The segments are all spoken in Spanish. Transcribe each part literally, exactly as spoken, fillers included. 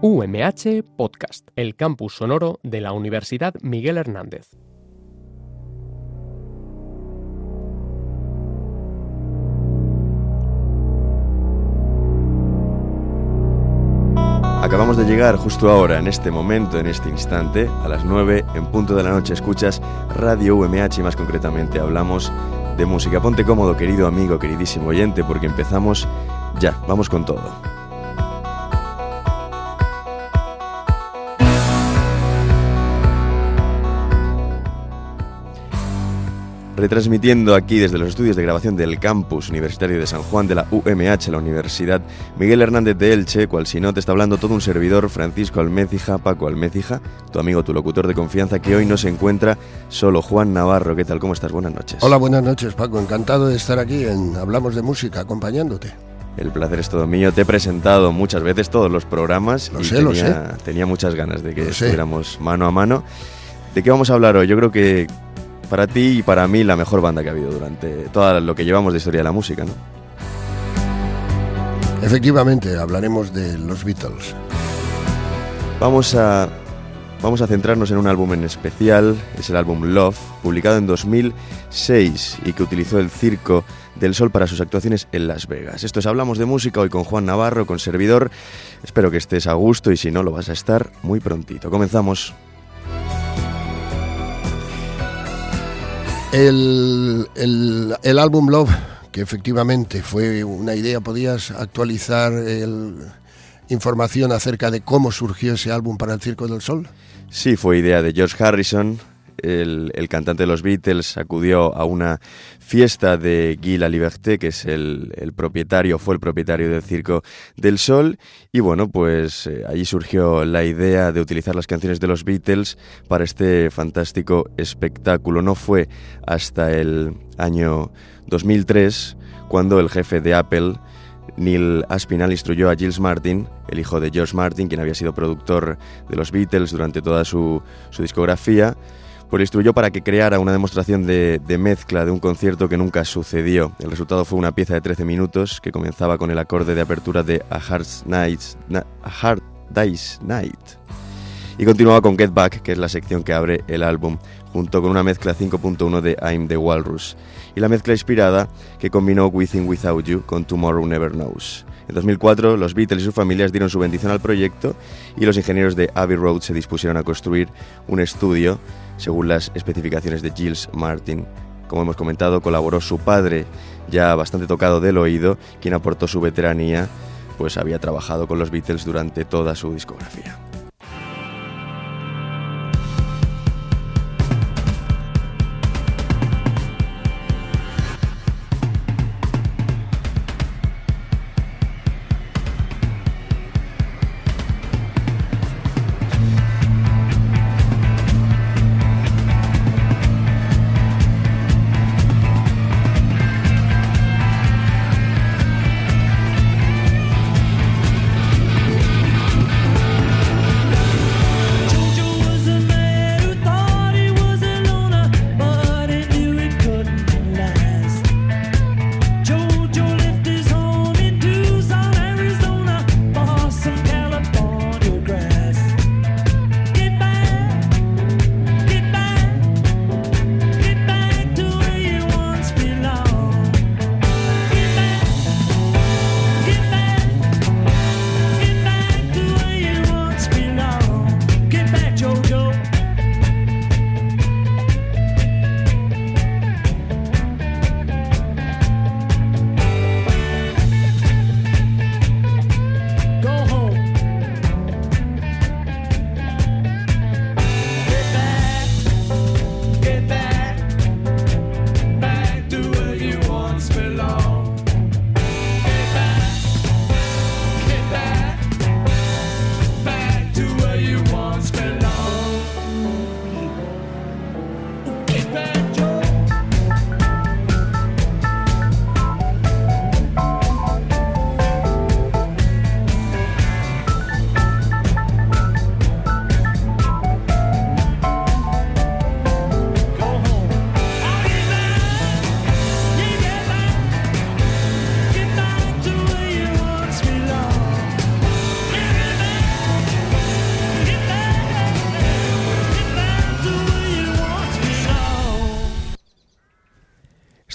U M H Podcast, el campus sonoro de la Universidad Miguel Hernández. Acabamos de llegar justo ahora, en este momento, en este instante, a las nueve en punto de la noche. Escuchas Radio U M H y más concretamente hablamos de música. Ponte cómodo, querido amigo, queridísimo oyente, porque empezamos ya. Vamos con todo. Retransmitiendo aquí desde los estudios de grabación del campus universitario de San Juan de la U M H, la Universidad Miguel Hernández de Elche, cual si no te está hablando todo un servidor, Francisco Almécija, Paco Almécija, tu amigo, tu locutor de confianza, que hoy no se encuentra solo. Juan Navarro, ¿qué tal? ¿Cómo estás? Buenas noches. Hola, buenas noches, Paco. Encantado de estar aquí en Hablamos de Música, acompañándote. El placer es todo mío. Te he presentado muchas veces todos los programas lo y sé, tenía, lo sé. tenía muchas ganas de que lo estuviéramos sé. mano a mano. ¿De qué vamos a hablar hoy? Yo creo que para ti y para mí la mejor banda que ha habido durante todo lo que llevamos de historia de la música, ¿no? Efectivamente, hablaremos de los Beatles. Vamos a, vamos a centrarnos en un álbum en especial, es el álbum Love, publicado en dos mil seis y que utilizó el Circo del Sol para sus actuaciones en Las Vegas. Esto es Hablamos de Música, hoy con Juan Navarro, con servidor. Espero que estés a gusto y si no, lo vas a estar muy prontito. Comenzamos. El, el, el álbum Love, que efectivamente fue una idea, ¿podías actualizar el, información acerca de cómo surgió ese álbum para el Circo del Sol? Sí, fue idea de George Harrison. El, el cantante de los Beatles acudió a una fiesta de Guy Laliberté, que es el, el propietario, fue el propietario del Circo del Sol, y bueno, pues eh, allí surgió la idea de utilizar las canciones de los Beatles para este fantástico espectáculo. No fue hasta el año dos mil tres cuando el jefe de Apple, Neil Aspinall, instruyó a Giles Martin, el hijo de George Martin, quien había sido productor de los Beatles durante toda su, su discografía, pues le instruyó para que creara una demostración de, de mezcla de un concierto que nunca sucedió. El resultado fue una pieza de trece minutos que comenzaba con el acorde de apertura de A Hard, Nights, Na, A Hard Day's Night y continuaba con Get Back, que es la sección que abre el álbum, junto con una mezcla cinco punto uno de I'm the Walrus y la mezcla inspirada que combinó With and Without You con Tomorrow Never Knows. En dos mil cuatro, los Beatles y sus familias dieron su bendición al proyecto y los ingenieros de Abbey Road se dispusieron a construir un estudio según las especificaciones de Giles Martin. Como hemos comentado, colaboró su padre, ya bastante tocado del oído, quien aportó su veteranía, pues había trabajado con los Beatles durante toda su discografía.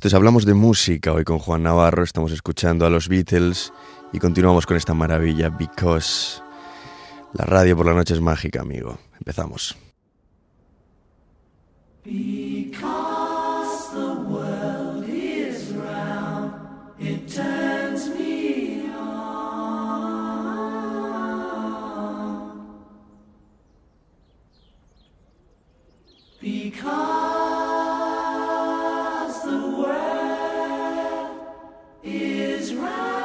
Esto es Hablamos de Música, hoy con Juan Navarro, estamos escuchando a los Beatles y continuamos con esta maravilla, Because. La radio por la noche es mágica, amigo. Empezamos. Because the world is round, it turns me on. Because the world is round.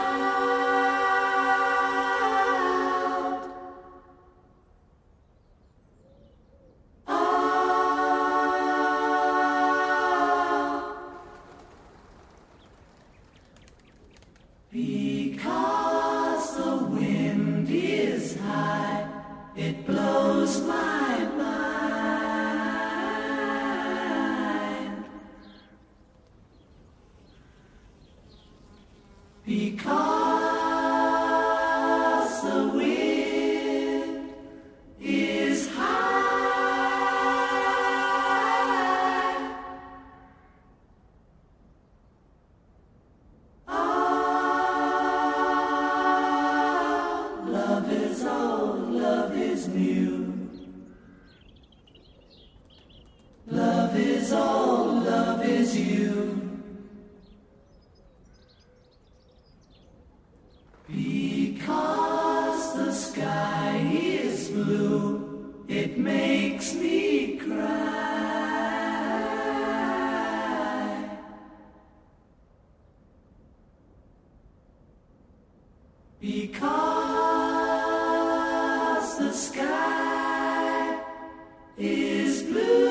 Because the wind is high, it blows my mind. Because the wind is high. Love is old, love is new. Love is old, love is you. Because the sky is blue, it makes me cry. Because the sky is blue.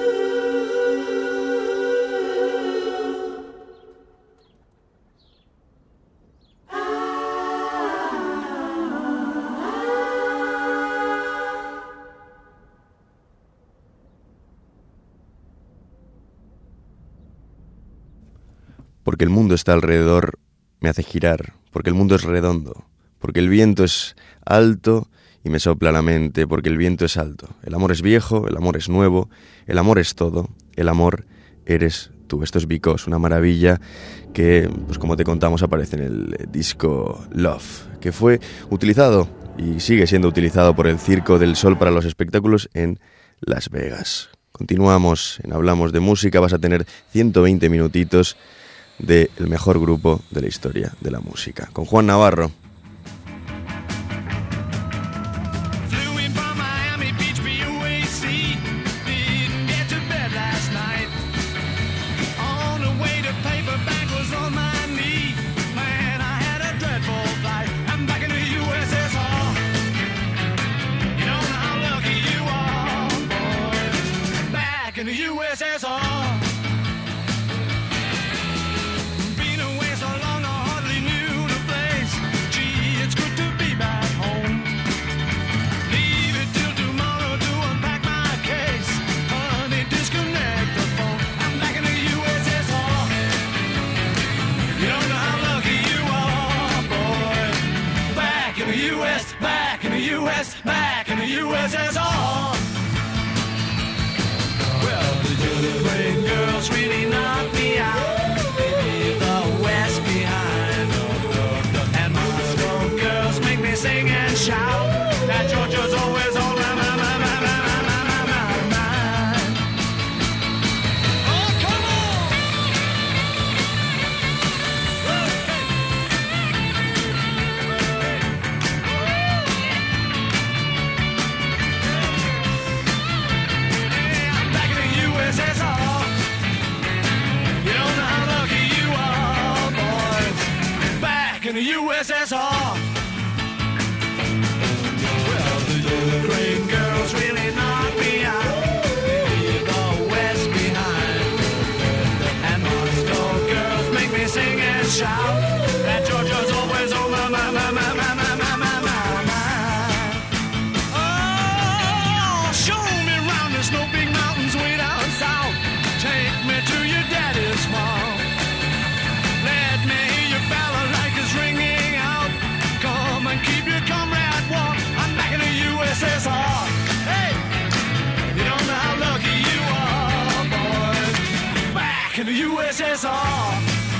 Porque el mundo está alrededor, me hace girar, porque el mundo es redondo, porque el viento es alto y me sopla la mente, porque el viento es alto. El amor es viejo, el amor es nuevo, el amor es todo, el amor eres tú. Esto es Because, una maravilla que, pues como te contamos, aparece en el disco Love, que fue utilizado y sigue siendo utilizado por el Circo del Sol para los espectáculos en Las Vegas. Continuamos en Hablamos de Música, vas a tener ciento veinte minutitos del mejor grupo de la historia de la música, con Juan Navarro. Back in the U S S R. Well, the Ukraine girls really knocked me out. Leave the West behind. And Moscow girls make me sing and shout. That Georgia's always on my, my, my, my, my, my, my, my mind. Oh, come on! In the U S S R. Well, the Ukraine girls really knocked me out. Leave the West behind. And Moscow girls make me sing and shout. That Georgia's always on my, my, my, my, my, my, my, my, my, my. Oh, show me round the snow big mountains way down south. Take me to your daddy's farm. Let me hear your balalaikas ringing out. Come and keep your comrade warm. I'm back in the U S S R. Hey, you don't know how lucky you are, boys. Back in the U S S R.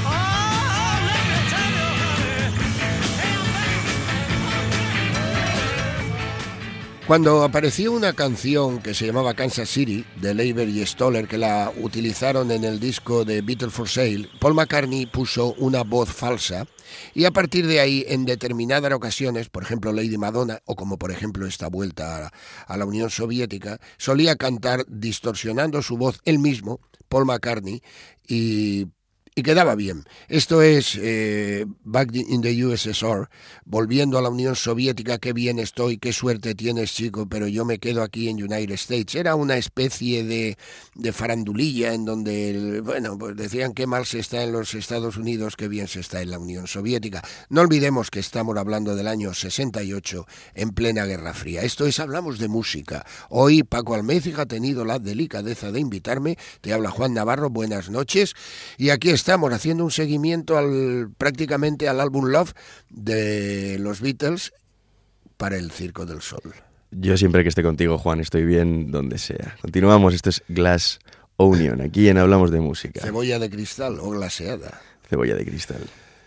Cuando apareció una canción que se llamaba Kansas City, de Leiber y Stoller, que la utilizaron en el disco de Beatles for Sale, Paul McCartney puso una voz falsa y a partir de ahí, en determinadas ocasiones, por ejemplo Lady Madonna, o como por ejemplo esta vuelta a, a la Unión Soviética, solía cantar distorsionando su voz él mismo, Paul McCartney, y... y quedaba bien. Esto es eh, Back in the U S S R, volviendo a la Unión Soviética, qué bien estoy, qué suerte tienes, chico, pero yo me quedo aquí en United States. Era una especie de, de farandulilla en donde, bueno, pues decían qué mal se está en los Estados Unidos, qué bien se está en la Unión Soviética. No olvidemos que estamos hablando del año sesenta y ocho, en plena Guerra Fría. Esto es, hablamos de música. Hoy Paco Alméciga ha tenido la delicadeza de invitarme. Te habla Juan Navarro, buenas noches. Y aquí está. Estamos haciendo un seguimiento al prácticamente al álbum Love de los Beatles para el Circo del Sol. Yo siempre que esté contigo, Juan, estoy bien donde sea. Continuamos, esto es Glass Onion, aquí en Hablamos de Música. Cebolla de cristal o glaseada. Cebolla de cristal.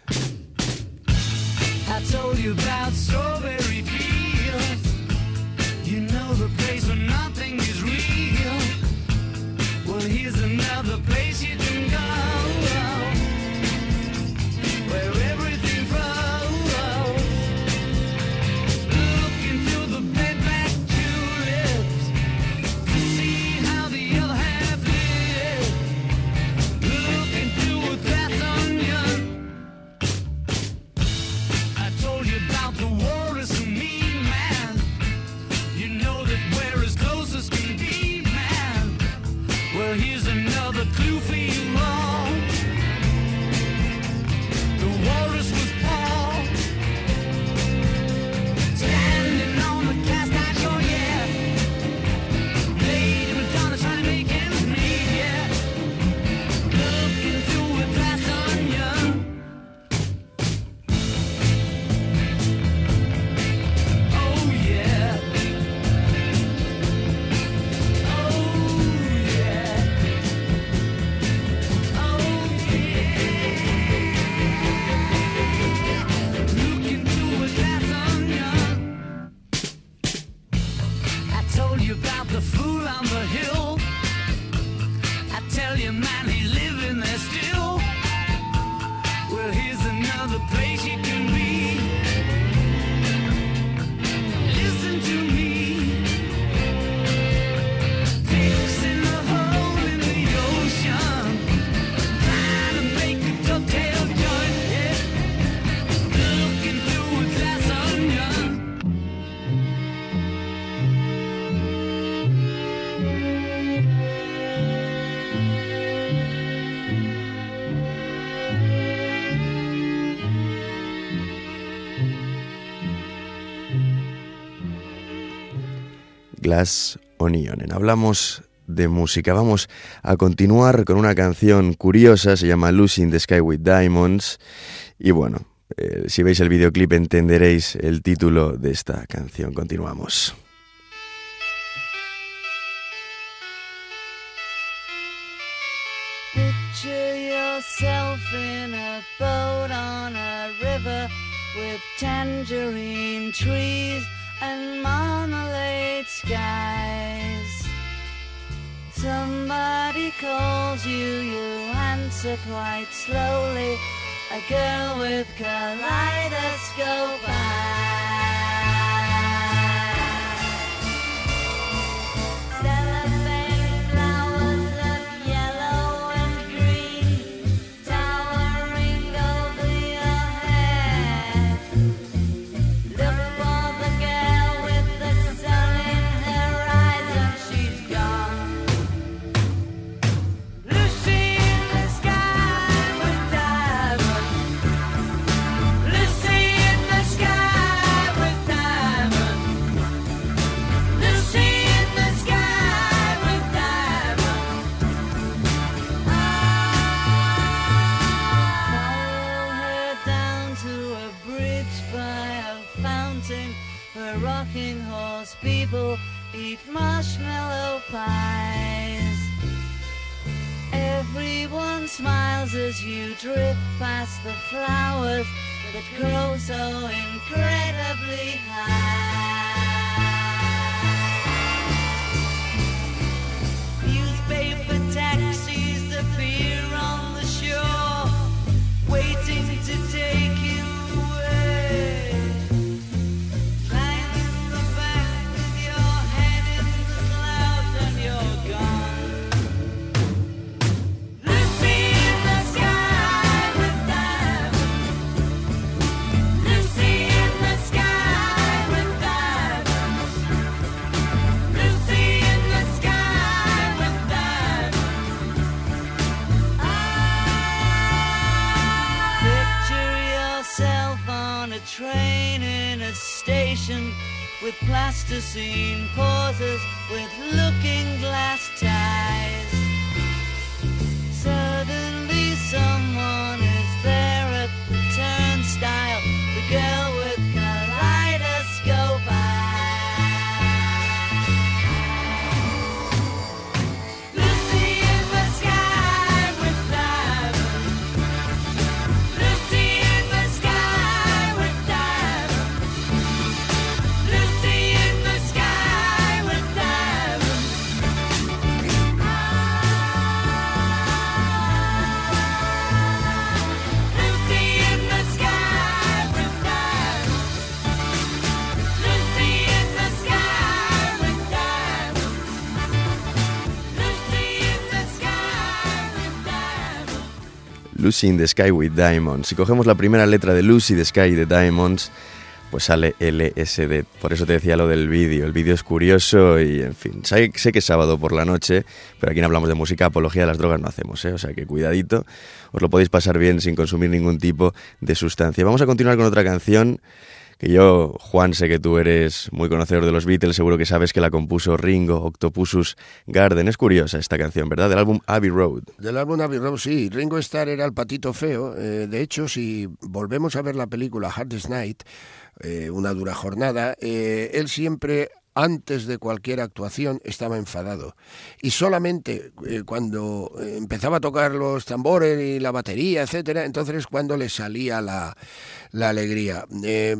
I told you about strawberry fields. You know the place where nothing is real. Well, here's another place you can go. Glass Onion. Hablamos de música. Vamos a continuar con una canción curiosa, se llama Lucy in the Sky with Diamonds. Y bueno, eh, si veis el videoclip entenderéis el título de esta canción. Continuamos. Picture yourself in a boat on a river with tangerine trees and marmalade skies. Somebody calls you, you answer quite slowly. A girl with kaleidoscope eyes. Cellophane flowers of yellow and green towering over your head. Look for the girl with the sun in her eyes and she's gone. Lucy in the sky with diamonds. Lucy in the sky with diamonds. Lucy in the sky with diamonds. Follow her down to a bridge by a fountain where rocking horse people eat marshmallow pies. Everyone smiles as you drift past the flowers that grow so incredibly high. train in a station with plasticine pauses with looking glass ties. Suddenly someone is there at the turnstile, the girl with kaleidoscope eyes. Lucy in the sky with diamonds. Lucy in the sky with diamonds. Lucy in the sky with diamonds. Lucy in the sky with diamonds. Lucy in the sky with diamonds. Lucy in the sky with diamonds. Lucy in the Sky with Diamonds. Si cogemos la primera letra de Lucy in the Sky de Diamonds, pues sale L S D. Por eso te decía lo del vídeo. El vídeo es curioso y, en fin, sé, sé que es sábado por la noche, pero aquí no hablamos de música, apología de las drogas no hacemos, ¿eh? O sea que cuidadito, os lo podéis pasar bien sin consumir ningún tipo de sustancia. Vamos a continuar con otra canción que yo, Juan, sé que tú eres muy conocedor de los Beatles, seguro que sabes que la compuso Ringo, Octopusus Garden. Es curiosa esta canción, ¿verdad? Del álbum Abbey Road. Del álbum Abbey Road, sí. Ringo Starr era el patito feo. Eh, de hecho, si volvemos a ver la película Hardest Night, eh, una dura jornada, eh, él siempre, antes de cualquier actuación, estaba enfadado. Y solamente eh, cuando empezaba a tocar los tambores y la batería, etcétera, entonces es cuando le salía la, la alegría. Eh,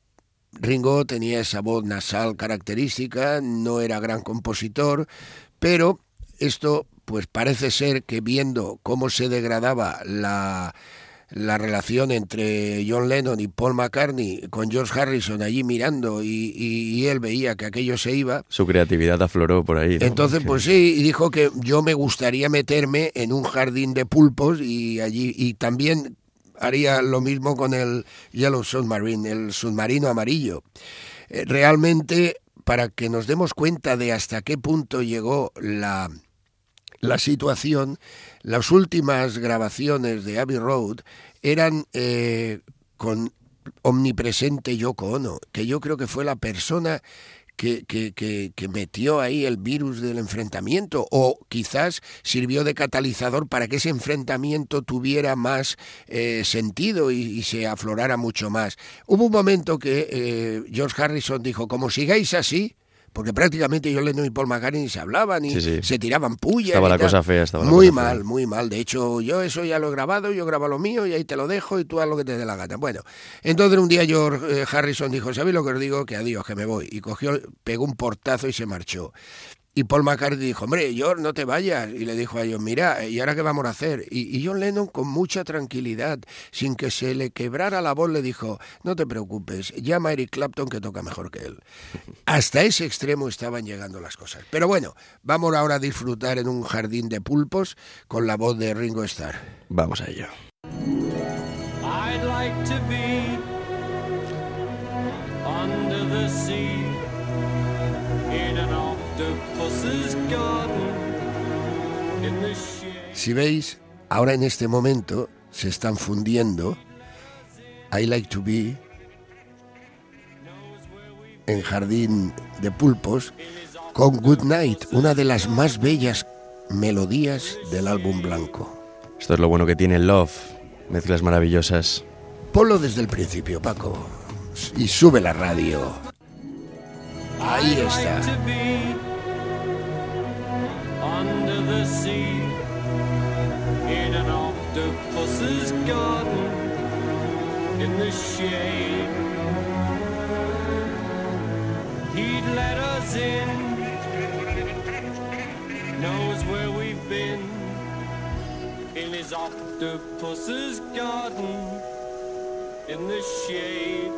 Ringo tenía esa voz nasal característica, no era gran compositor, pero esto pues parece ser que viendo cómo se degradaba la, la relación entre John Lennon y Paul McCartney con George Harrison allí mirando y, y, y él veía que aquello se iba. Su creatividad afloró por ahí, ¿no? Entonces pues sí, y dijo que yo me gustaría meterme en un jardín de pulpos y allí y también haría lo mismo con el Yellow Submarine, el submarino amarillo. Eh, realmente, para que nos demos cuenta de hasta qué punto llegó la, la situación, las últimas grabaciones de Abbey Road eran eh, con omnipresente Yoko Ono, que yo creo que fue la persona Que, que, que, que metió ahí el virus del enfrentamiento, o quizás sirvió de catalizador para que ese enfrentamiento tuviera más eh, sentido y, y se aflorara mucho más. Hubo un momento que eh, George Harrison dijo, como sigáis así, porque prácticamente John Lennon y Paul McCartney se hablaban y sí, sí. se tiraban pullas. Estaba la tal. cosa fea, estaba la Muy cosa mal, fea. muy mal. De hecho, yo eso ya lo he grabado, yo grabo lo mío y ahí te lo dejo y tú haz lo que te dé la gana. Bueno, entonces un día George eh, Harrison dijo, ¿sabéis lo que os digo? Que adiós, que me voy. Y cogió, pegó un portazo y se marchó. Y Paul McCartney dijo, hombre, George, no te vayas. Y le dijo a John, mira, ¿y ahora qué vamos a hacer? Y, y John Lennon, con mucha tranquilidad, sin que se le quebrara la voz, le dijo, no te preocupes, llama a Eric Clapton que toca mejor que él. Hasta ese extremo estaban llegando las cosas. Pero bueno, vamos ahora a disfrutar en un jardín de pulpos con la voz de Ringo Starr. Vamos a ello. I'd like to be under the sea in an octopus's garden in the shade. Si veis, ahora en este momento se están fundiendo I Like to Be en Jardín de Pulpos con Good Night, una de las más bellas melodías del álbum blanco. Esto es lo bueno que tiene Love, mezclas maravillosas. Ponlo desde el principio, Paco, y sube la radio. Ahí I'd está. like to be under the sea in an octopus's garden in the shade. He'd let us in, knows where we've been in his octopus's garden in the shade.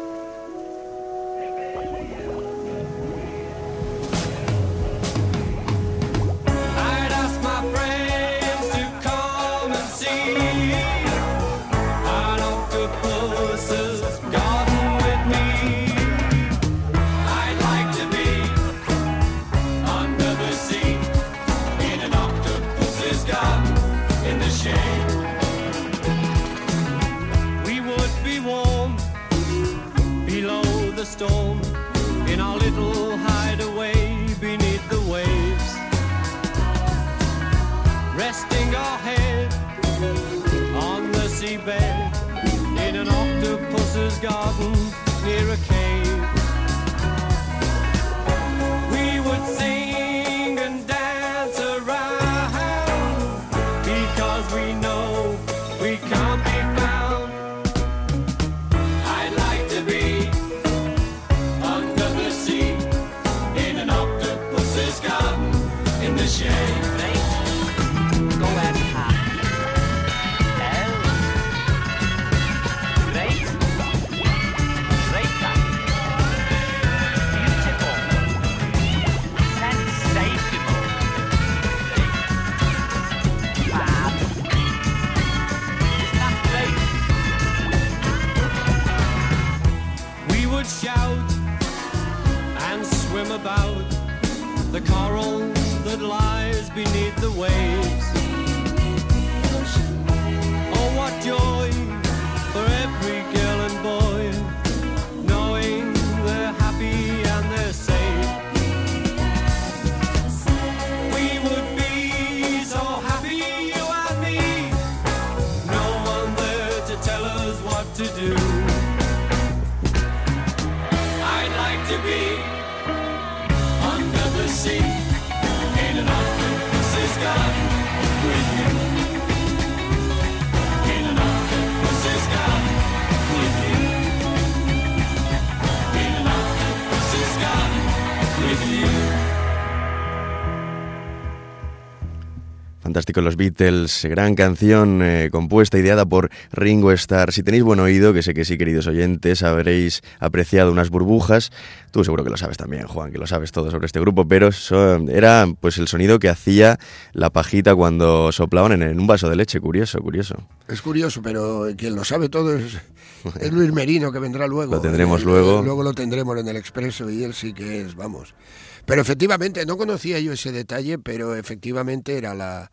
I'd ask my friends to come and see an octopus's garden with me. I'd like to be under the sea in an octopus's garden in the shade. We would be warm the storm in our little hideaway beneath the waves, resting our head on the seabed in an octopus's garden near a cave. We would sing and dance around because we know we can't be found. I'd like to be under the sea in an octopus's garden in the shade. Go and have. Great. Great. Beautiful. Sensational. Fab. Isn't that great? We would shout and swim about the coral that lies beneath the waves. Oh, what joy for every girl and boy, knowing they're happy and they're safe. We would be so happy, you and me, no one there to tell us what to do. I'd like to be under the sea in an octopus's garden with you. In an octopus's garden with you. In an octopus's garden with you. Fantástico los Beatles, gran canción eh, compuesta, ideada por Ringo Starr. Si tenéis buen oído, que sé que sí, queridos oyentes, habréis apreciado Unas burbujas. Tú seguro que lo sabes también, Juan, que lo sabes todo sobre este grupo, pero son, era pues el sonido que hacía la pajita cuando soplaban en, en un vaso de leche. Curioso, curioso. Es curioso, pero quien lo sabe todo es, es Luis Merino, que vendrá luego. Lo tendremos el, luego. Luego lo tendremos en el Expreso y él sí que es, vamos. Pero efectivamente, no conocía yo ese detalle, pero efectivamente era la...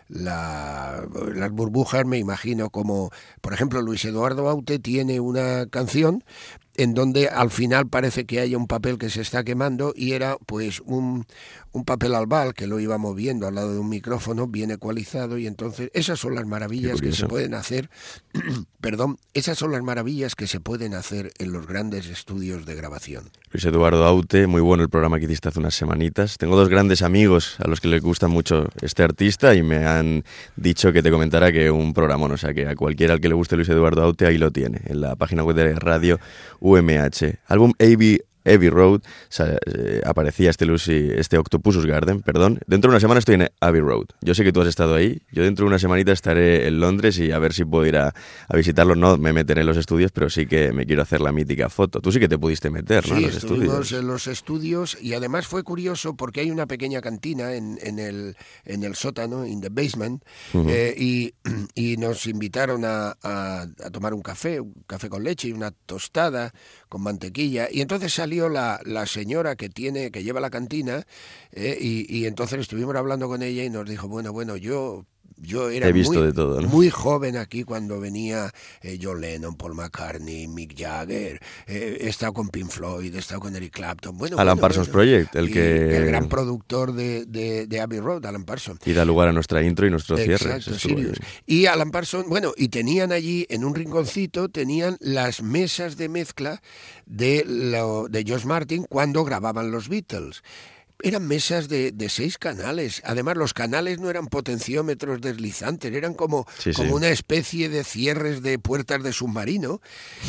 La, las burbujas, me imagino, como por ejemplo Luis Eduardo Aute tiene una canción en donde al final parece que hay un papel que se está quemando y era pues un, un papel albal que lo iba moviendo al lado de un micrófono bien ecualizado, y entonces esas son las maravillas que se pueden hacer perdón, esas son las maravillas que se pueden hacer en los grandes estudios de grabación. Luis Eduardo Aute, muy bueno el programa que hiciste hace unas semanitas. Tengo dos grandes amigos a los que les gusta mucho este artista y me han dicho que te comentara que un programón, o sea que a cualquiera al que le guste Luis Eduardo Aute, ahí lo tiene, en la página web de Radio U M H. Álbum A B Abbey Road, o sea, eh, aparecía este Lucy, este Octopus's Garden, perdón. Dentro de una semana estoy en Abbey Road. Yo sé que tú has estado ahí. Yo dentro de una semanita estaré en Londres y a ver si puedo ir a, a visitarlo. No me meteré en los estudios, pero sí que me quiero hacer la mítica foto. Tú sí que te pudiste meter, ¿no? Sí, en los estuvimos estudios. en los estudios y además fue curioso porque hay una pequeña cantina en, en, el, en el sótano, in the basement, uh-huh. eh, y, y nos invitaron a, a, a tomar un café, un café con leche y una tostada con mantequilla, y entonces salió la, la señora que tiene que lleva la cantina eh, y, y entonces estuvimos hablando con ella y nos dijo, bueno, bueno, yo... Yo era He visto muy, de todo, ¿no? muy joven aquí cuando venía eh, John Lennon, Paul McCartney, Mick Jagger, eh, he estado con Pink Floyd, he estado con Eric Clapton. Bueno, Alan bueno, Parsons bueno. Project, el y que... el gran productor de, de, de Abbey Road, Alan Parsons. Y da lugar a nuestra intro y nuestro cierre. Exacto, Sirius. Y Alan Parsons, bueno, y tenían allí, en un rinconcito, tenían las mesas de mezcla de, lo, de George Martin cuando grababan los Beatles. Eran mesas de, de seis canales. Además, los canales no eran potenciómetros deslizantes, eran como, sí, como sí. una especie de cierres de puertas de submarino.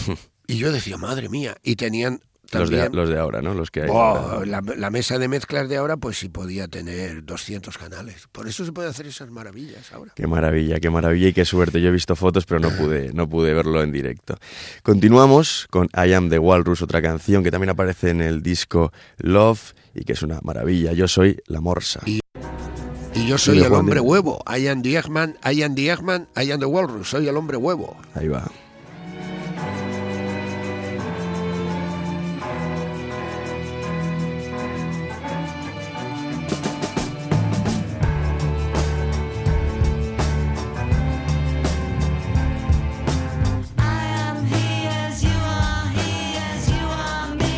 Y yo decía, madre mía, y tenían... También, los, de, los de ahora, ¿no? Los que hay. Oh, la, la mesa de mezclas de ahora, pues sí podía tener doscientos canales. Por eso se puede hacer esas maravillas ahora. Qué maravilla, qué maravilla y qué suerte. Yo he visto fotos, pero no pude, no pude verlo en directo. Continuamos con I Am the Walrus, otra canción que también aparece en el disco Love y que es una maravilla. Yo soy la morsa. Y, y yo soy el hombre huevo. I am the Eggman, I am the Eggman, I am the Walrus. Soy el hombre huevo. Ahí va. I am he as you are, he as you are me.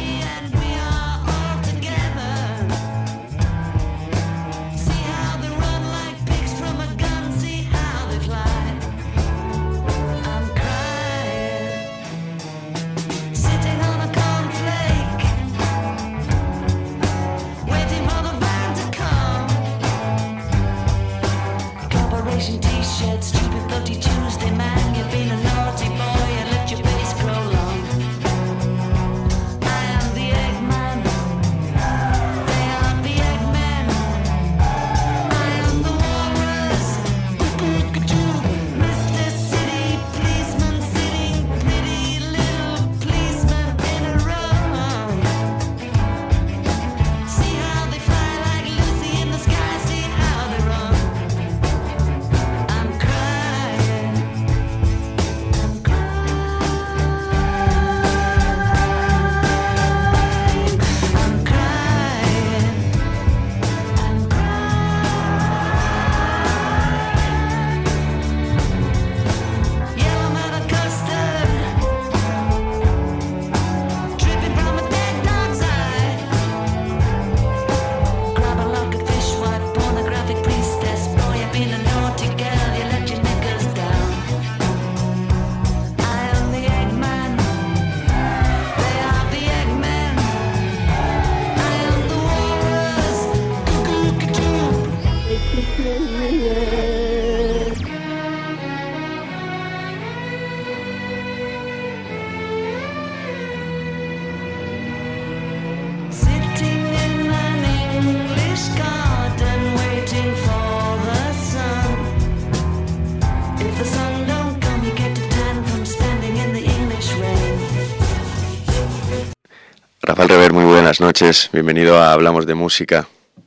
Rafael Rever, muy buenas noches. Bienvenido a Hablamos de Música.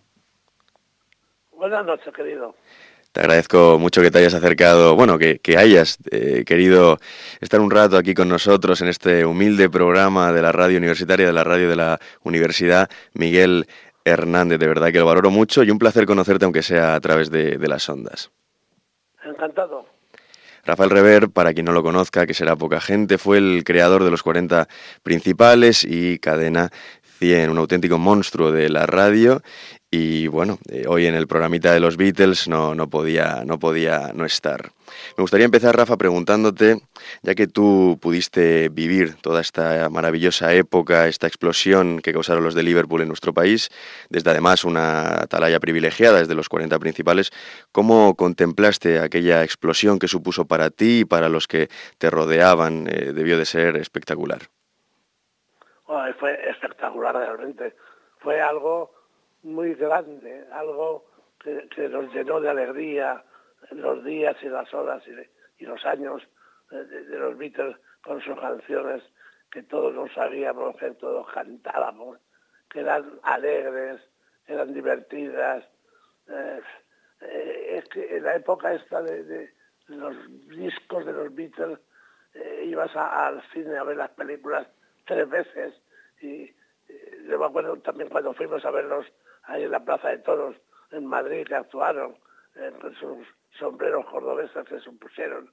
Buenas noches, querido. Te agradezco mucho que te hayas acercado, bueno, que, que hayas eh, querido estar un rato aquí con nosotros en este humilde programa de la radio universitaria, de la radio de la Universidad Miguel Hernández. De verdad que lo valoro mucho y un placer conocerte, aunque sea a través de, de las ondas. Encantado. Rafael Rever, para quien no lo conozca, que será poca gente, fue el creador de los cuarenta principales y Cadena cien, un auténtico monstruo de la radio. Y bueno, eh, hoy en el programita de los Beatles no, no, podía, no podía no estar. Me gustaría empezar, Rafa, preguntándote, ya que tú pudiste vivir toda esta maravillosa época, esta explosión que causaron los de Liverpool en nuestro país, desde además una atalaya privilegiada, desde los cuarenta principales, ¿cómo contemplaste aquella explosión que supuso para ti y para los que te rodeaban? Eh, debió de ser espectacular. Ay, fue espectacular realmente. Fue algo muy grande, algo que, que nos llenó de alegría los días y las horas y, de, y los años de, de, de los Beatles con sus canciones que todos nos sabíamos, que todos cantábamos, que eran alegres, eran divertidas. Eh, eh, es que en la época esta de, de los discos de los Beatles eh, ibas a, al cine a ver las películas tres veces y eh, yo me acuerdo también cuando fuimos a verlos ahí en la Plaza de Toros en Madrid, que actuaron eh, con sus sombreros cordobeses que se pusieron.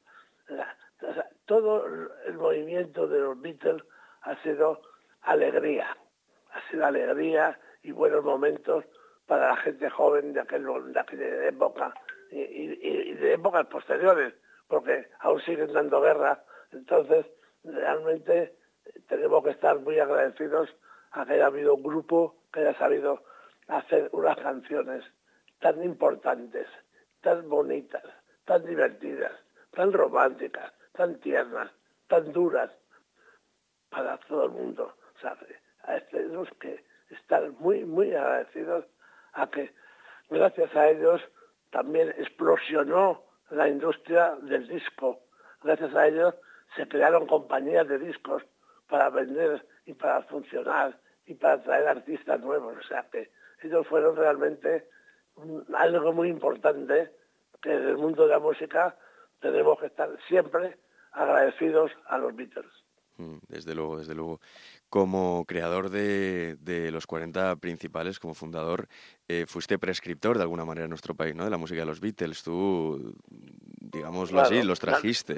O sea, todo el movimiento de los Beatles ha sido alegría, ha sido alegría y buenos momentos para la gente joven de, aquel, de aquella época y, y, y de épocas posteriores, porque aún siguen dando guerra. Entonces, realmente tenemos que estar muy agradecidos a que haya habido un grupo que haya sabido hacer unas canciones tan importantes, tan bonitas, tan divertidas, tan románticas, tan tiernas, tan duras para todo el mundo. O sea, tenemos que estar muy, muy agradecidos a que gracias a ellos también explosionó la industria del disco. Gracias a ellos se crearon compañías de discos para vender y para funcionar y para traer artistas nuevos. O sea que ellos fueron realmente un, algo muy importante que en el mundo de la música tenemos que estar siempre agradecidos a los Beatles. Desde luego, desde luego. Como creador de, de los cuarenta principales, como fundador, eh, fuiste prescriptor de alguna manera en nuestro país, ¿no? De la música de los Beatles. Tú, digámoslo Claro, así, los trajiste.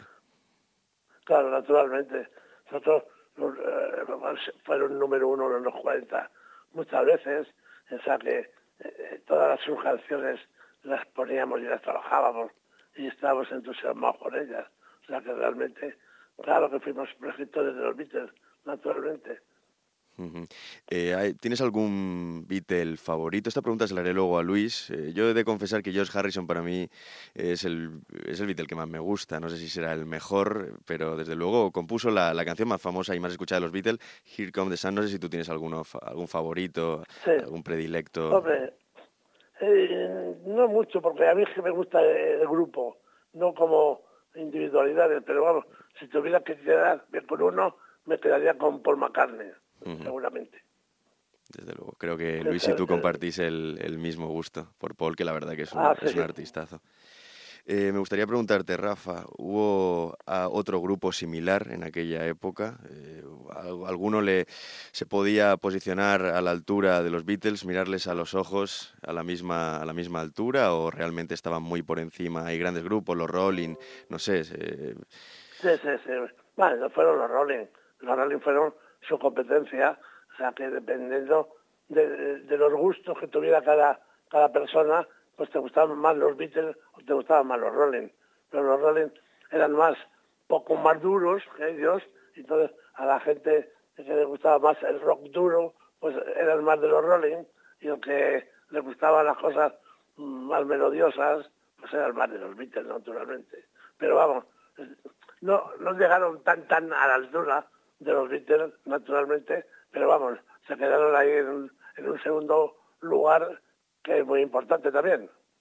Claro, naturalmente. Nosotros los, eh, fueron número uno en los cuarenta muchas veces. O sea que eh, todas sus canciones las poníamos y las trabajábamos y estábamos entusiasmados con ellas. O sea que realmente, claro que fuimos prescriptores de los Beatles, naturalmente. Uh-huh. Eh, ¿Tienes algún Beatle favorito? Esta pregunta se la haré luego a Luis. Eh, yo he de confesar que George Harrison para mí es el, es el Beatle que más me gusta. No sé si será el mejor, pero desde luego compuso la, la canción más famosa y más escuchada de los Beatles, Here Comes the Sun. No sé si tú tienes alguno, algún favorito, sí. algún predilecto. Hombre, eh, no mucho, porque a mí es que me gusta el, el grupo, no como individualidades, pero vamos, si tuviera que quedar bien con uno, me quedaría con Paul McCartney. Uh-huh. Seguramente. Desde luego. Creo que Luis y tú compartís el, el mismo gusto por Paul, que la verdad que es un, ah, sí. es un artistazo. Eh, me gustaría preguntarte, Rafa, ¿hubo a otro grupo similar en aquella época? Eh, ¿Alguno le se podía posicionar a la altura de los Beatles, mirarles a los ojos a la misma a la misma altura, o realmente estaban muy por encima? Hay grandes grupos, los Rolling, no sé. Eh... Sí, sí, sí. Bueno, fueron los Rolling. Los Rolling fueron su competencia, o sea que dependiendo de, de, de los gustos que tuviera cada, cada persona, pues te gustaban más los Beatles o te gustaban más los Rolling. Pero los Rolling eran más, poco más duros que ellos, y entonces a la gente que les gustaba más el rock duro, pues eran más de los Rolling, y los que les gustaban las cosas más melodiosas, pues eran más de los Beatles, naturalmente. Pero vamos, no, no llegaron tan tan a la altura de los Beatles, naturalmente, pero vamos, se quedaron ahí en un, en un segundo lugar que es muy importante también.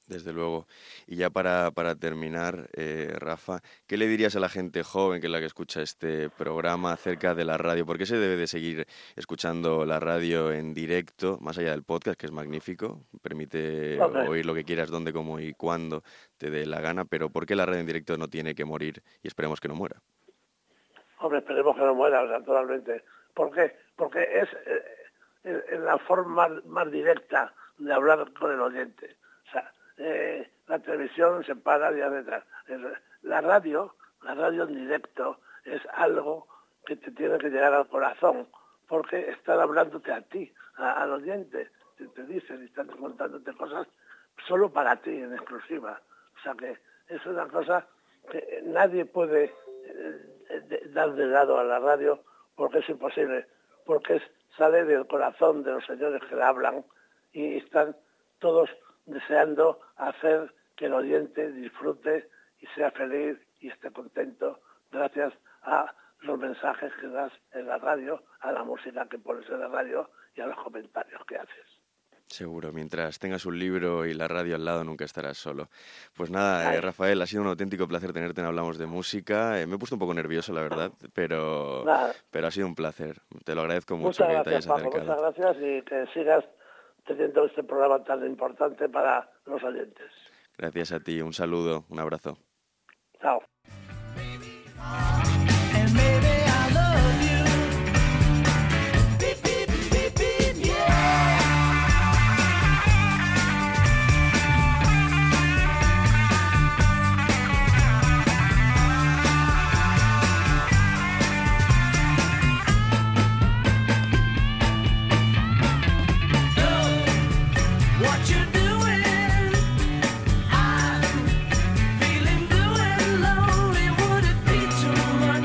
Desde luego. Y ya para, para terminar, eh, Rafa, ¿qué le dirías a la gente joven que es la que escucha este programa acerca de la radio? ¿Por qué se debe de seguir escuchando la radio en directo, más allá del podcast, que es magnífico? Permite Okay. oír lo que quieras, donde, cómo y cuándo te dé la gana, pero ¿por qué la radio en directo no tiene que morir y esperemos que no muera? Hombre, esperemos que no muera, naturalmente. ¿Por qué? Porque es eh, eh, la forma más, más directa de hablar con el oyente. O sea, eh, la televisión se para días detrás. La radio, la radio en directo es algo que te tiene que llegar al corazón, porque están hablándote a ti, a, al oyente. Te, te dicen y están contándote cosas solo para ti, en exclusiva. O sea que es una cosa que nadie puede eh, de, dar de lado a la radio porque es imposible, porque es, sale del corazón de los señores que la hablan y están todos deseando hacer que el oyente disfrute y sea feliz y esté contento gracias a los mensajes que das en la radio, a la música que pones en la radio y a los comentarios que haces. Seguro, mientras tengas un libro y la radio al lado nunca estarás solo. Pues nada, eh, Rafael, ha sido un auténtico placer tenerte en Hablamos de Música. Eh, me he puesto un poco nervioso, la verdad, pero, pero ha sido un placer. Te lo agradezco mucho muchas que gracias, te hayas Paco, acercado. muchas gracias y que sigas teniendo este programa tan importante para los oyentes. Gracias a ti, un saludo, un abrazo. Chao. And maybe I love you. Beep, beep, beep, beep, yeah. What you doing? I'm feeling blue and lonely. Would it be too much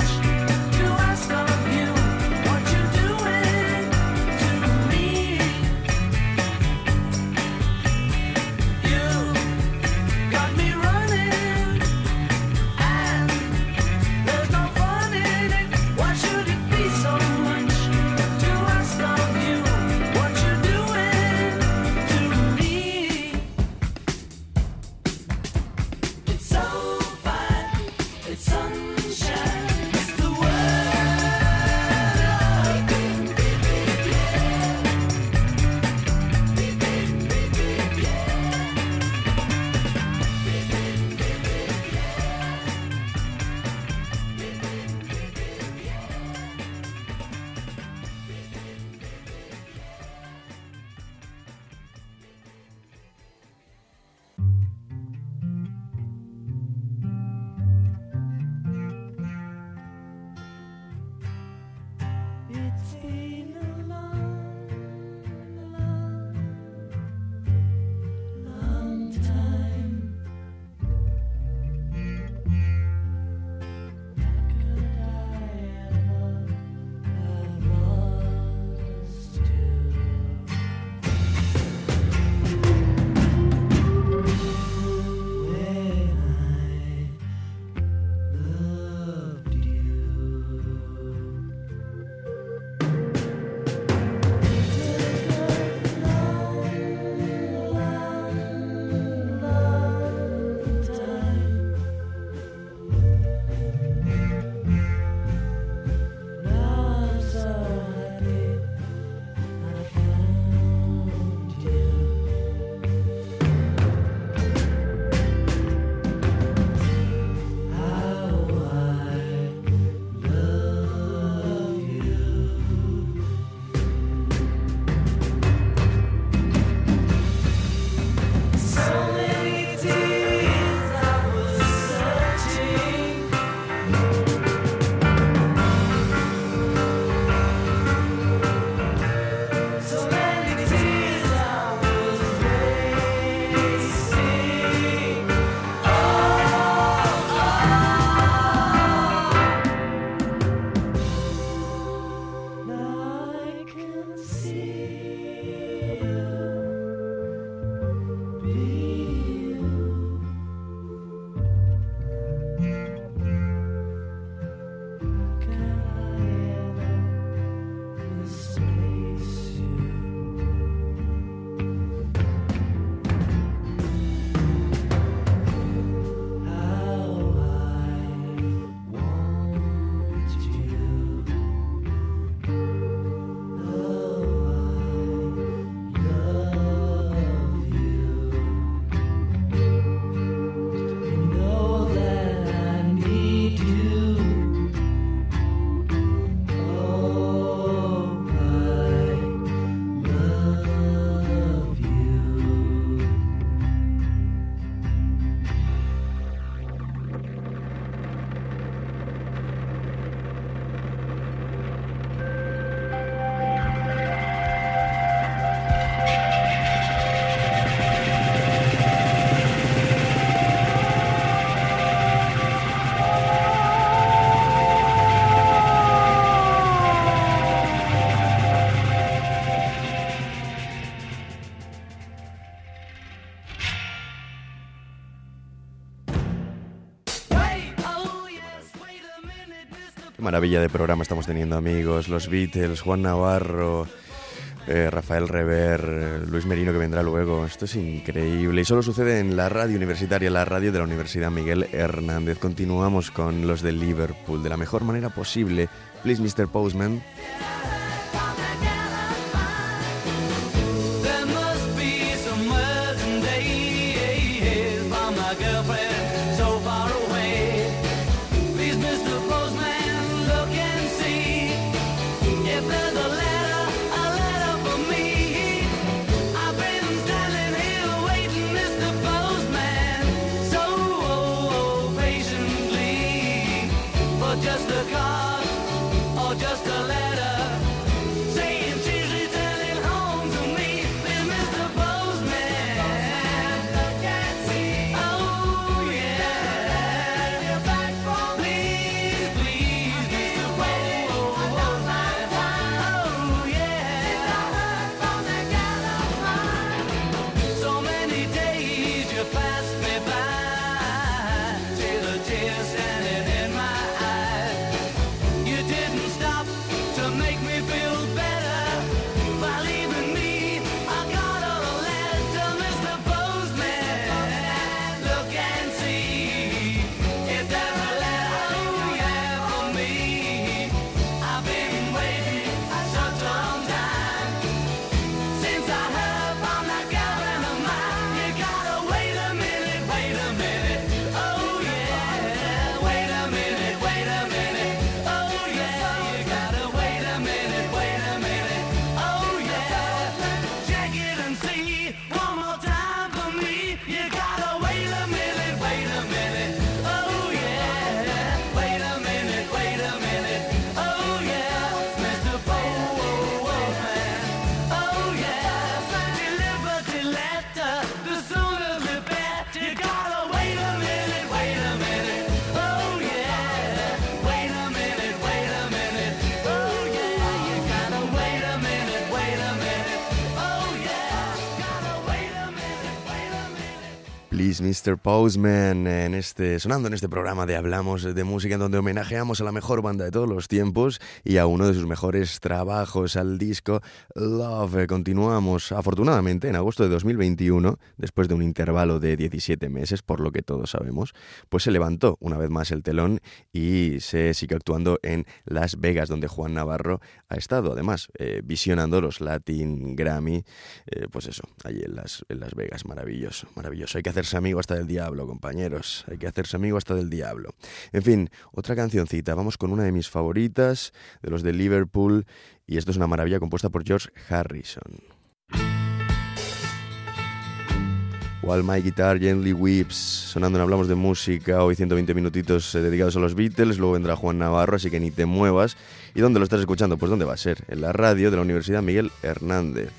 Qué maravilla de programa estamos teniendo, amigos. Los Beatles, Juan Navarro, eh, Rafael Rever, eh, Luis Merino, que vendrá luego. Esto es increíble. Y solo sucede en la radio universitaria, la radio de la Universidad Miguel Hernández. Continuamos con los de Liverpool de la mejor manera posible. Please, mister Postman. There must be some words and days from my girlfriend so far away. Please, mister Postman, look and see if there's a letter, a letter for me. I've been standing here waiting, mister Postman, so oh, oh, patiently for just a card or just a letter. Please, mister Postman, en este, sonando en este programa de Hablamos de Música, en donde homenajeamos a la mejor banda de todos los tiempos y a uno de sus mejores trabajos, al disco Love. Continuamos, afortunadamente, en agosto de dos mil veintiuno, después de un intervalo de diecisiete meses, por lo que todos sabemos, pues se levantó una vez más el telón y se sigue actuando en Las Vegas, donde Juan Navarro ha estado, además, eh, visionando los Latin Grammy, eh, pues eso, allí en Las, en Las Vegas. Maravilloso, maravilloso. Hay que hacerse amigo hasta del diablo, compañeros. Hay que hacerse amigo hasta del diablo. En fin, otra cancioncita. Vamos con una de mis favoritas, de los de Liverpool, y esto es una maravilla compuesta por George Harrison. While My Guitar Gently Weeps, sonando en Hablamos de Música, hoy ciento veinte minutitos eh, dedicados a los Beatles, luego vendrá Juan Navarro, así que ni te muevas. ¿Y dónde lo estás escuchando? Pues ¿dónde va a ser? En la radio de la Universidad Miguel Hernández.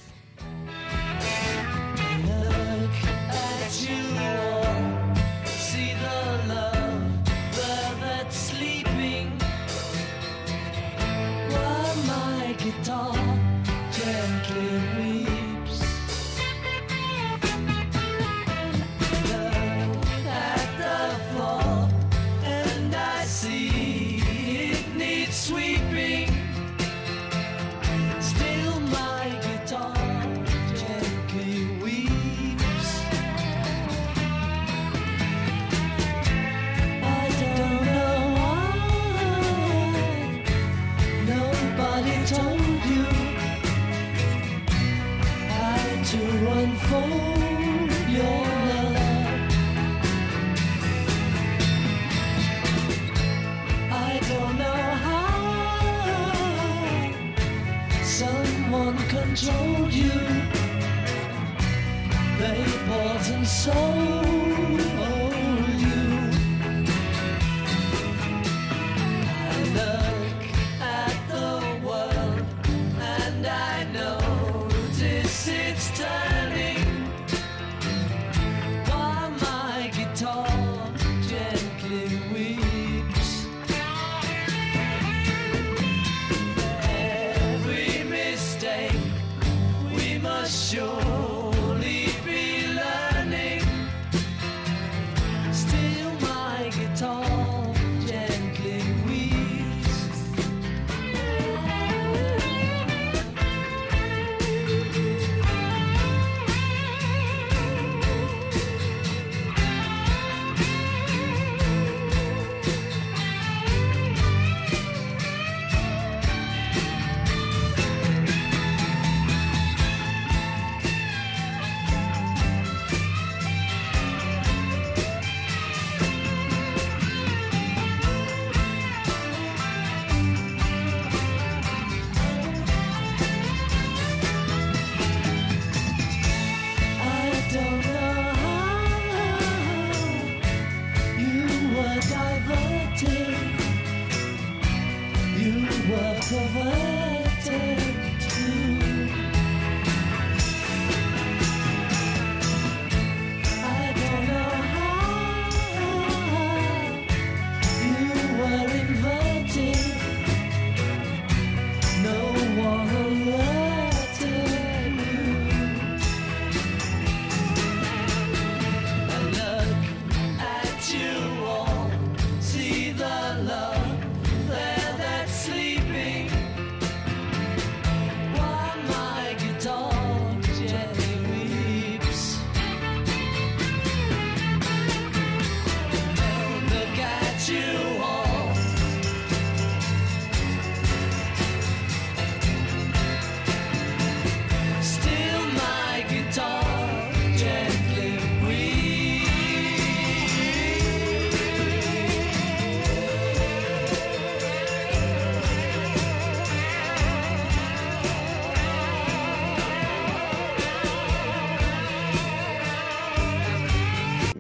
Controlled you, they bought and sold you. I look at the world and I notice it's turning, while my guitar gently weeps. Every mistake we must surely be learning. Still my guitar gently weeps.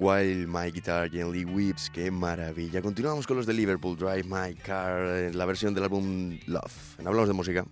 While My Guitar Gently Weeps, qué maravilla. Continuamos con los de Liverpool, Drive My Car, la versión del álbum Love. En Hablamos de Música.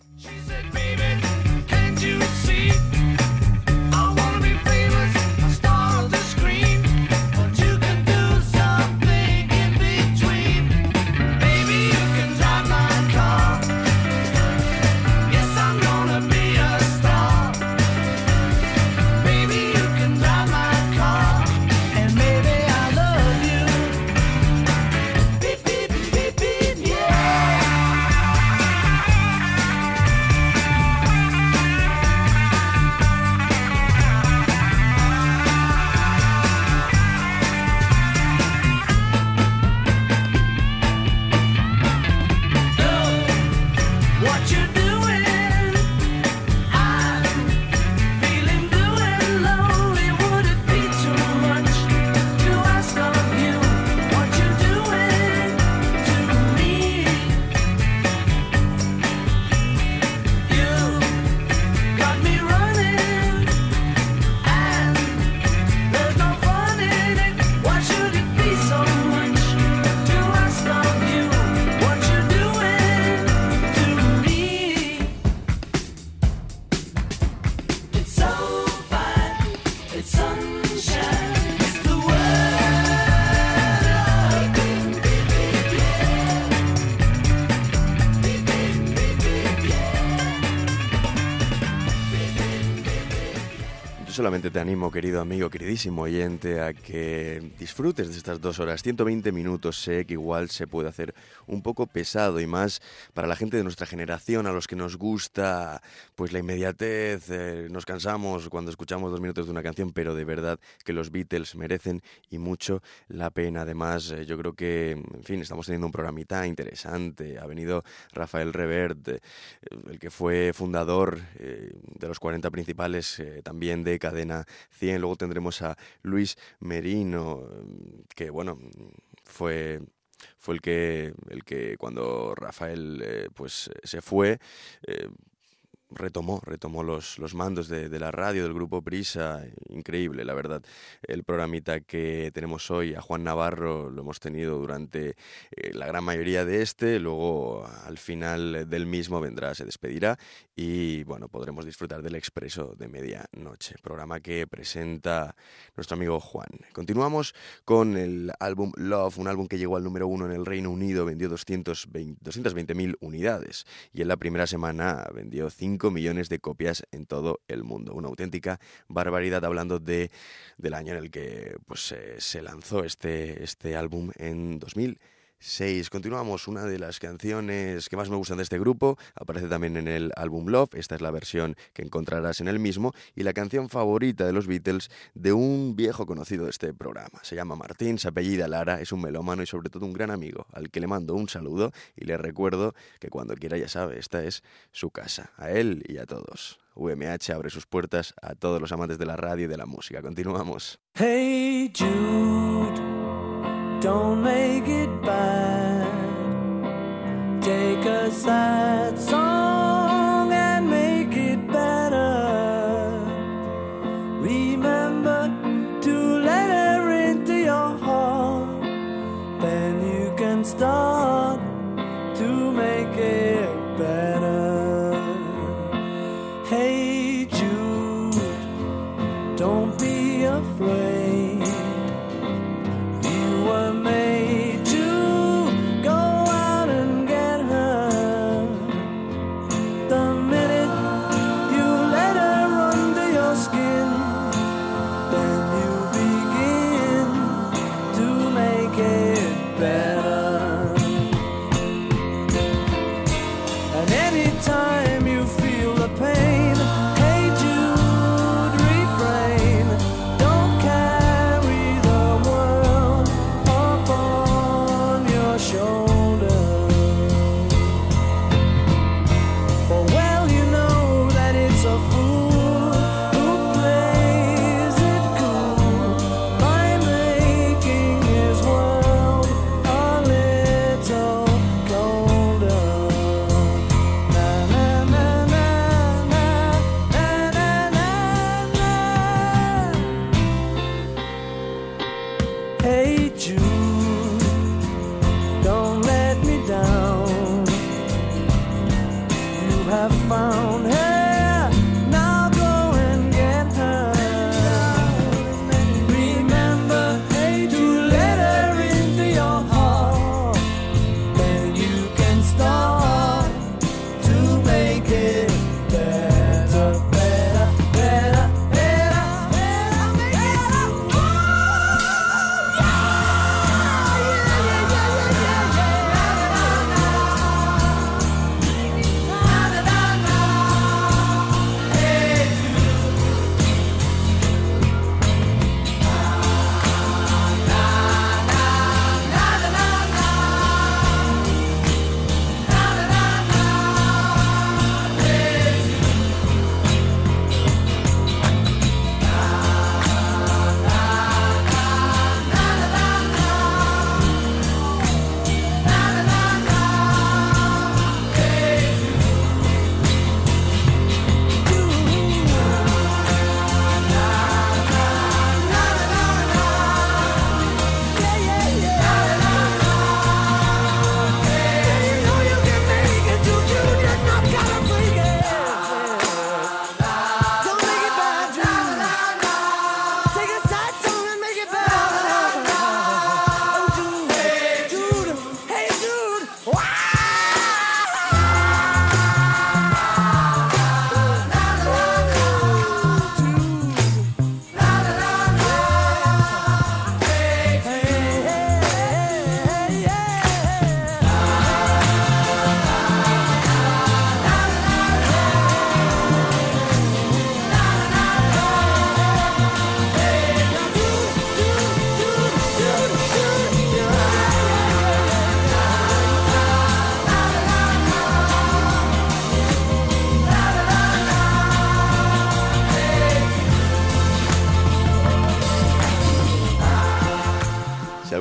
Solamente te animo, querido amigo, queridísimo oyente, a que disfrutes de estas dos horas, ciento veinte minutos. Sé que igual se puede hacer un poco pesado y más para la gente de nuestra generación, a los que nos gusta pues la inmediatez, eh, nos cansamos cuando escuchamos dos minutos de una canción, pero de verdad que los Beatles merecen y mucho la pena. Además, eh, yo creo que, en fin, estamos teniendo un programita interesante. Ha venido Rafael Revert, eh, el que fue fundador eh, de los cuarenta principales, eh, también de Cadena cien. Luego tendremos a Luis Merino, que bueno, fue fue el que el que cuando Rafael eh, pues se fue eh, retomó, retomó los, los mandos de, de la radio, del grupo Prisa. Increíble, la verdad. El programita que tenemos hoy, a Juan Navarro, lo hemos tenido durante eh, la gran mayoría de este, luego al final del mismo vendrá, se despedirá y bueno, podremos disfrutar del Expreso de Medianoche, programa que presenta nuestro amigo Juan. Continuamos con el álbum Love, un álbum que llegó al número uno en el Reino Unido, vendió doscientas veinte mil unidades y en la primera semana vendió cinco millones de copias en todo el mundo. Una auténtica barbaridad, hablando de del año en el que pues eh, se lanzó este, este álbum en dos mil seis. Continuamos, una de las canciones que más me gustan de este grupo, aparece también en el álbum Love, esta es la versión que encontrarás en el mismo, y la canción favorita de los Beatles de un viejo conocido de este programa. Se llama Martín, se apellida Lara, es un melómano y sobre todo un gran amigo, al que le mando un saludo y le recuerdo que cuando quiera, ya sabe, esta es su casa, a él y a todos. U M H abre sus puertas a todos los amantes de la radio y de la música. Continuamos. Hey Jude, don't make it bad. Take a sad song and make it better. Remember to let her into your heart. Then you can start to make it better. Hey Jude, don't be afraid. Were made to go out and get her. The minute you let her under your skin, then you begin to make it better. And anytime you feel the pain,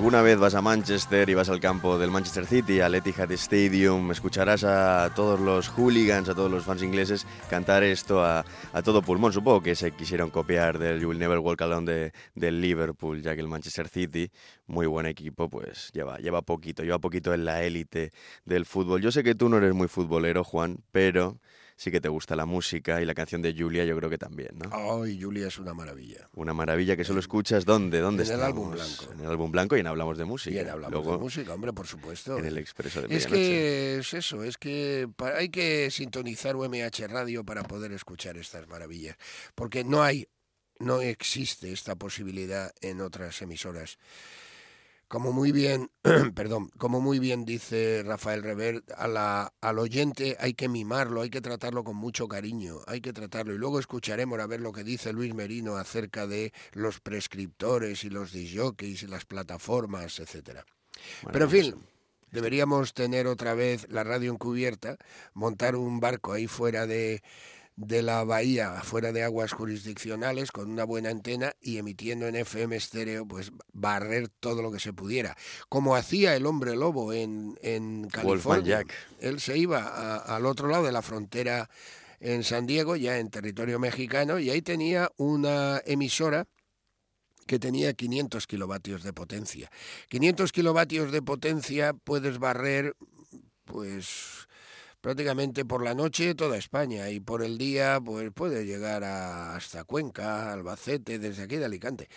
alguna vez vas a Manchester y vas al campo del Manchester City, al Etihad Stadium, escucharás a todos los hooligans, a todos los fans ingleses cantar esto a, a todo pulmón. Supongo que se quisieron copiar del You Will Never Walk Alone de, del Liverpool, ya que el Manchester City, muy buen equipo, pues lleva, lleva poquito, lleva poquito en la élite del fútbol. Yo sé que tú no eres muy futbolero, Juan, pero sí que te gusta la música y la canción de Julia yo creo que también, ¿no? Ay, Julia es una maravilla. Una maravilla que solo escuchas, ¿dónde? ¿Dónde En el estamos? álbum blanco. En el álbum blanco y en Hablamos de Música. Y en Hablamos Luego, de Música, hombre, por supuesto. en el Expreso de Es Medianoche. que es eso, es que pa- hay que sintonizar U M H Radio para poder escuchar estas maravillas, porque no hay, no existe esta posibilidad en otras emisoras. Como muy bien, perdón, como muy bien dice Rafael Revert, a la, al oyente hay que mimarlo, hay que tratarlo con mucho cariño, hay que tratarlo. Y luego escucharemos a ver lo que dice Luis Merino acerca de los prescriptores y los disjockeys y las plataformas, etcétera. Pero en fin, deberíamos tener otra vez la radio encubierta, montar un barco ahí fuera de, de la bahía, fuera de aguas jurisdiccionales, con una buena antena y emitiendo en F M estéreo, pues barrer todo lo que se pudiera. Como hacía el hombre lobo en, en California. Wolfman Jack. Él se iba a- al otro lado de la frontera en San Diego, ya en territorio mexicano, y ahí tenía una emisora que tenía quinientos kilovatios de potencia. quinientos kilovatios de potencia puedes barrer, pues, prácticamente por la noche toda España, y por el día, pues, puedes llegar a, hasta Cuenca, Albacete, desde aquí de Alicante.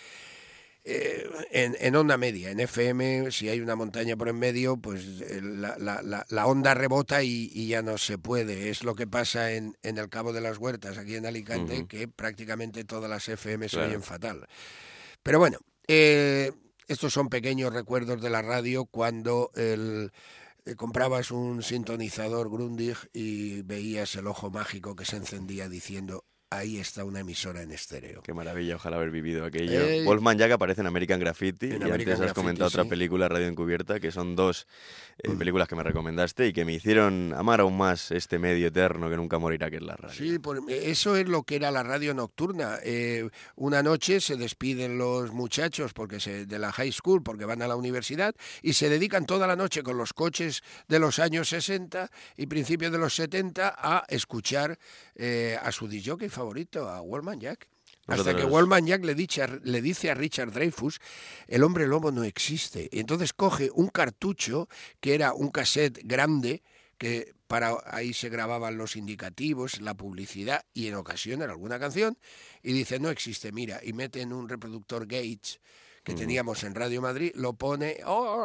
Eh, en, en onda media, en F M, si hay una montaña por en medio, pues eh, la, la, la, la onda rebota y, y ya no se puede. Es lo que pasa en, en el Cabo de las Huertas, aquí en Alicante, Ujú. que prácticamente todas las F M se Claro. oyen fatal. Pero bueno, eh, estos son pequeños recuerdos de la radio cuando el, eh, comprabas un sintonizador Grundig y veías el ojo mágico que se encendía diciendo: ahí está una emisora en estéreo. Qué maravilla, ojalá haber vivido aquello. Eh, Wolfman Jack aparece en American Graffiti en y American antes has Graffiti, comentado otra sí. película, Radio Encubierta, que son dos eh, películas que me recomendaste y que me hicieron amar aún más este medio eterno que nunca morirá, que es la radio. Sí, por- eso es lo que era la radio nocturna. Eh, una noche se despiden los muchachos porque se, de la high school porque van a la universidad y se dedican toda la noche con los coches de los años sesenta y principios de los setenta a escuchar eh, a su disjockey favorito, a Wolfman Jack. Hasta Nosotros- que Wolfman Jack le dice, a, le dice a Richard Dreyfuss: el hombre lobo no existe. Y entonces coge un cartucho que era un cassette grande, que para ahí se grababan los indicativos, la publicidad y en ocasiones alguna canción, y dice: no existe, mira, y mete en un reproductor Gates que teníamos en Radio Madrid, lo pone, oh,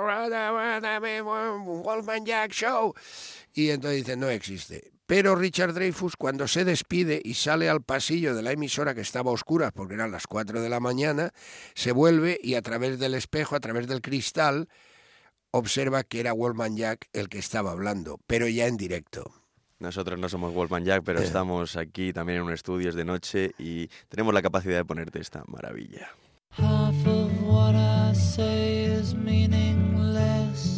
Wolfman Jack Show, y entonces dice: no existe. Pero Richard Dreyfuss, cuando se despide y sale al pasillo de la emisora, que estaba a oscuras porque eran las cuatro de la mañana, se vuelve y a través del espejo, a través del cristal, observa que era Wolfman Jack el que estaba hablando, pero ya en directo. Nosotros no somos Wolfman Jack, pero Eh. estamos aquí también en un estudio, es de noche y tenemos la capacidad de ponerte esta maravilla. Half of what I say is meaningless,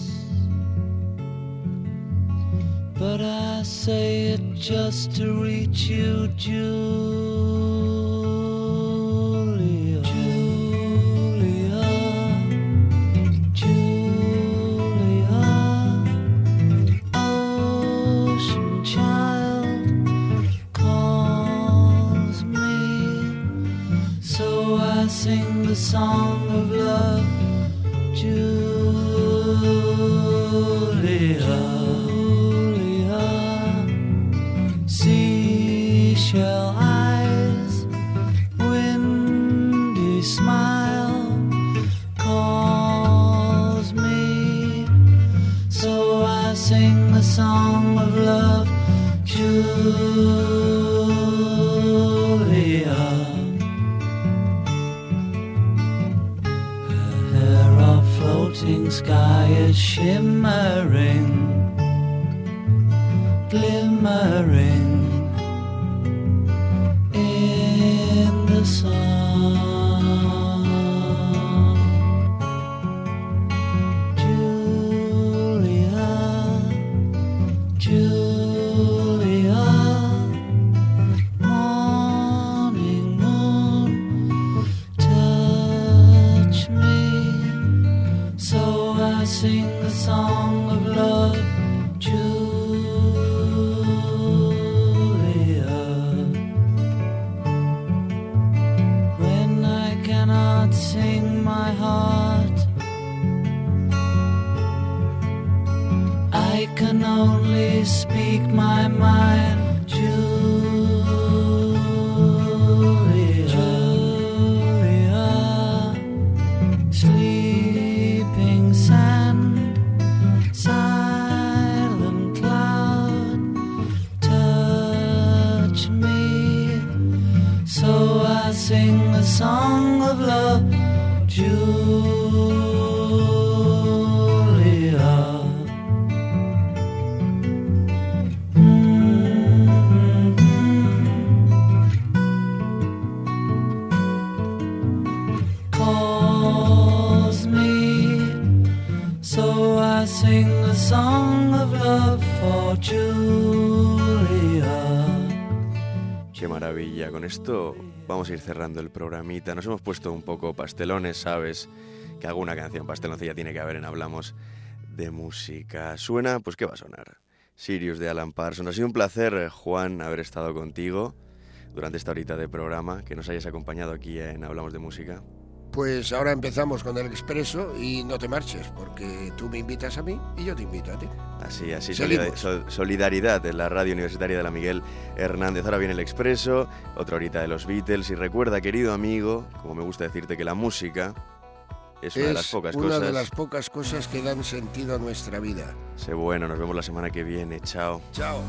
but I say it just to reach you, Julia. Julia, Julia, ocean child calls me, so I sing the song of love, Julia. Seashell eyes, windy smile calls me, so I sing the song of love, Julia. Her hair of floating sky is shimmering, glimmering in the sun. Julia, Julia, morning moon, touch me, so sing a song of love, Julia. Calls me, so I sing a song of love for Julia. Qué maravilla, con esto vamos a ir cerrando el programita. Nos hemos puesto un poco pastelones, sabes que alguna canción pasteloncilla tiene que haber en Hablamos de Música. Suena, pues ¿qué va a sonar? Sirius de Alan Parsons. Ha sido un placer, Juan, haber estado contigo durante esta horita de programa, que nos hayas acompañado aquí en Hablamos de Música. Pues ahora empezamos con el Expreso y no te marches, porque tú me invitas a mí y yo te invito a ti. Así, así, Seguimos. solida- sol- solidaridad en la radio universitaria de la Miguel Hernández. Ahora viene el Expreso, otra horita de los Beatles. Y recuerda, querido amigo, como me gusta decirte, que la música es una de las pocas una cosas. de las pocas cosas que dan sentido a nuestra vida. Sé bueno, nos vemos la semana que viene. Chao. Chao.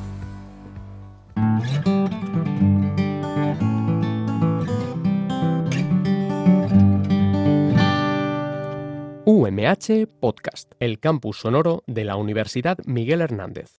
U M H Podcast, el campus sonoro de la Universidad Miguel Hernández.